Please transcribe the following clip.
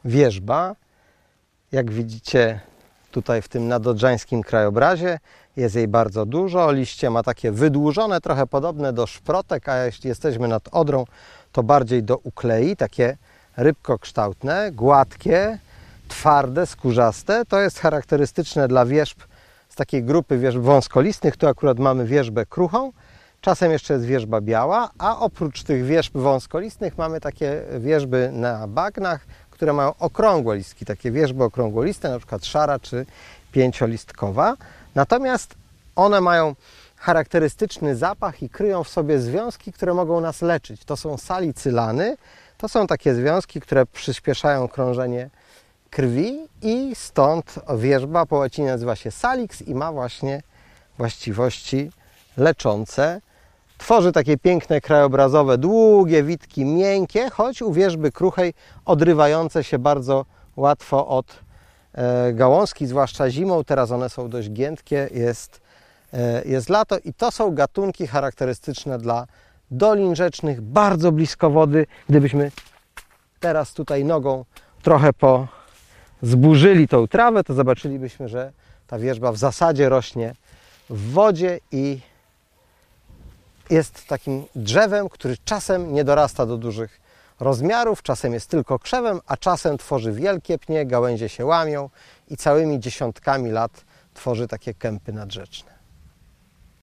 wierzba. Jak widzicie tutaj w tym nadodrzańskim krajobrazie jest jej bardzo dużo. Liście ma takie wydłużone, trochę podobne do szprotek, a jeśli jesteśmy nad Odrą, to bardziej do uklei, takie rybkokształtne, gładkie, twarde, skórzaste. To jest charakterystyczne dla wierzb z takiej grupy wierzb wąskolistnych. Tu akurat mamy wierzbę kruchą, czasem jeszcze jest wierzba biała, a oprócz tych wierzb wąskolistnych mamy takie wierzby na bagnach, które mają okrągłe listki, takie wierzby okrągłoliste, na przykład szara czy pięciolistkowa. Natomiast one mają charakterystyczny zapach i kryją w sobie związki, które mogą nas leczyć. To są salicylany, to są takie związki, które przyspieszają krążenie krwi i stąd wierzba po łacinie nazywa się salix i ma właśnie właściwości leczące. Tworzy takie piękne krajobrazowe, długie witki, miękkie, choć u wierzby kruchej odrywające się bardzo łatwo od gałązki, zwłaszcza zimą. Teraz one są dość giętkie, jest lato i to są gatunki charakterystyczne dla dolin rzecznych, bardzo blisko wody. Gdybyśmy teraz tutaj nogą trochę zburzyli tą trawę, to zobaczylibyśmy, że ta wierzba w zasadzie rośnie w wodzie i jest takim drzewem, który czasem nie dorasta do dużych rozmiarów, czasem jest tylko krzewem, a czasem tworzy wielkie pnie, gałęzie się łamią i całymi dziesiątkami lat tworzy takie kępy nadrzeczne.